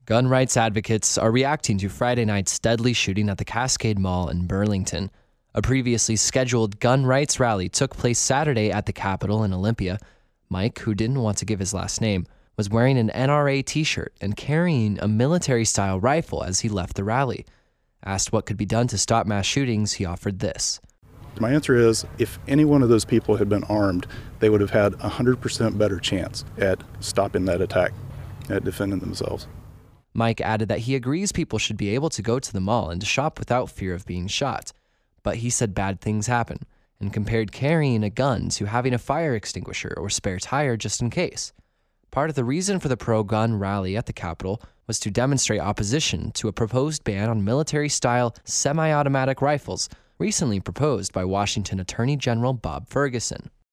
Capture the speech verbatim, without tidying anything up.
Gun rights advocates are reacting to Friday night's deadly shooting at the Cascade Mall in Burlington. A previously scheduled gun rights rally took place Saturday at the Capitol in Olympia. Mike, who didn't want to give his last name, was wearing an N R A t-shirt and carrying a military-style rifle as he left the rally. Asked what could be done to stop mass shootings, he offered this. My answer is, if any one of those people had been armed, they would have had a one hundred percent better chance at stopping that attack, at defending themselves. Mike added that he agrees people should be able to go to the mall and shop without fear of being shot. But he said bad things happen and compared carrying a gun to having a fire extinguisher or spare tire just in case. Part of the reason for the pro-gun rally at the Capitol was to demonstrate opposition to a proposed ban on military-style semi-automatic rifles recently proposed by Washington Attorney General Bob Ferguson.